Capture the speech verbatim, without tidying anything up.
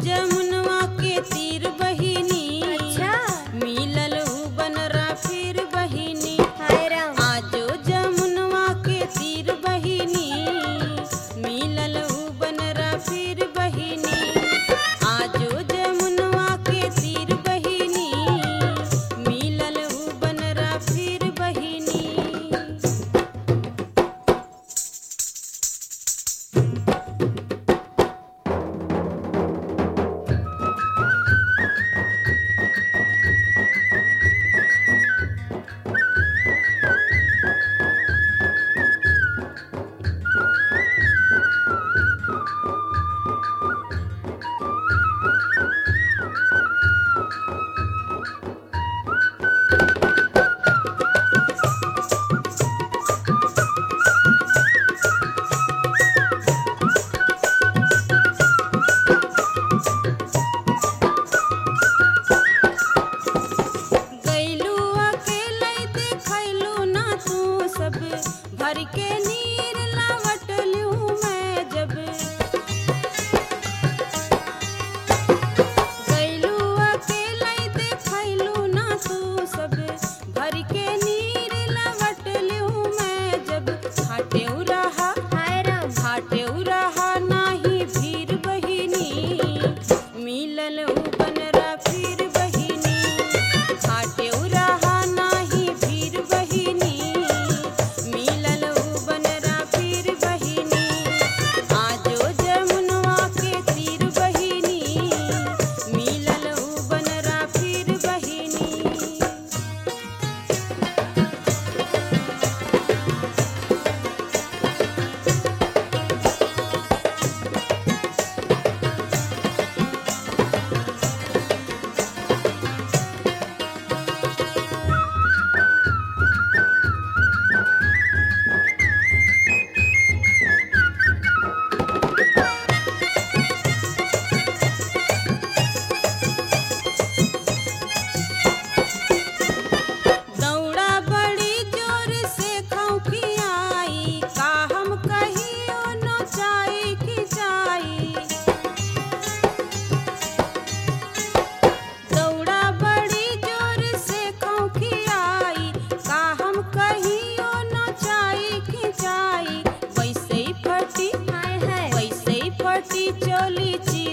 जमुनवा के तीर बहिनी अच्छा मिलल ऊ बनरा फिर बहिनी हाय राम आजो जमुनवा के तीर बहिनी मिलल ऊ बनरा फिर बहिनी आजो जमुनवा के तीर बहिनी मिलल ऊ बनरा फिर बहिनी गैलू अकेले देखैलू ना तू सब भर के नीर लावट लूँ मैं जब गैलू अकेले देखैलू ना तू सब भर के नीर लावट लूँ मैं जब घाटे रहा हाय राम घाटे रहा नाही भीर बहिनी मिलल ऊ बनरा फिर बहिनी घाटे रहा नाही भीर बहिनी मिलल ऊ बनरा फिर बहिनी आजो जमुनवा के तीर बहिनी मिलल ऊ बनरा फिर बहिनी दौड़ा बड़ी जोर से खौखियाई का हम कहियो नोचाई खिंचाई दौड़ा बड़ी जोर से खौखियाई का हम कहियो नोचाई खिंचाई वैसे ही फटी हाय हाय वैसे ही फटी चोली ची